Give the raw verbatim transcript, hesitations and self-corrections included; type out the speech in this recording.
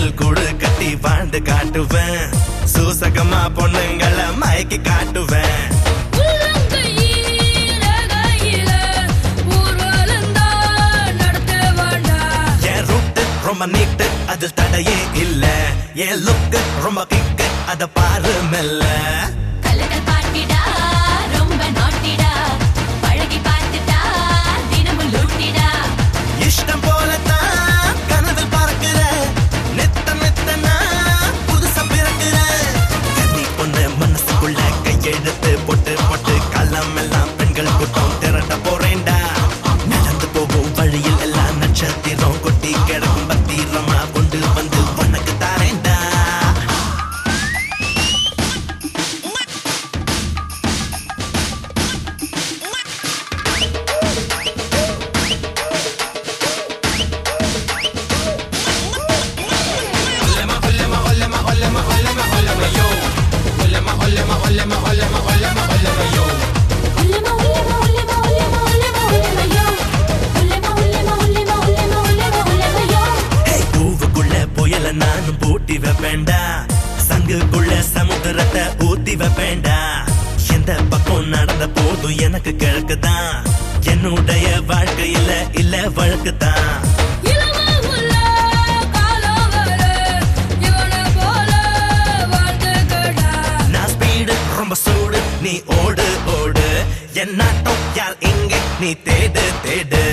மணல் கூடு கட்டி வாழ்ந்து காட்டுவேன். சூசகமா பொண்ணுங்களை மயக்கி காட்டுவேன். என் ரூட்டு ரொம்ப நீட்டு அதில் தடையே இல்ல. என் லுக்கு ரொம்ப கிக்கு அத பாரு மெல்ல. கலக்கல் பாட்டிடா ரொம்ப நாட்டிடா பழகி பார்த்துட்டா தினமும் லூட்டிடா. இஷ்டம் போலத்தான் கனவில் பறக்கிற நெத்த நெத்தனா புதுசா பிறக்கிற. கண்ணி பொண்ணு மனசுக்குள்ள கையெழுத்து போட்டு போட்டு களம் எல்லாம் பெண்கள் கூட்டம் திரட்ட போறேன்டா. நடந்து போகும் வழியில் எல்லாம் நட்சத்திரம் கொட்டி கிடக்கும் பத்திரமா கொண்டு வந்து உனக்கு தாரேன்டா. நானும் பூட்டி வைப்பேண்டா. சங்குக்குள்ள சமுத்திரத்தை ஊத்தி வைப்பேண்டா. எந்த பக்கம் நடந்த போதும் எனக்கு கிழக்குதான். என்னுடைய வாழ்க்கையில இல்ல வழக்குதான். நான் ஸ்பீடு ரொம்ப சூடு நீ ஓடு ஓடு. என் நாட்டம் யார் இங்க நீ தேடு தேடு.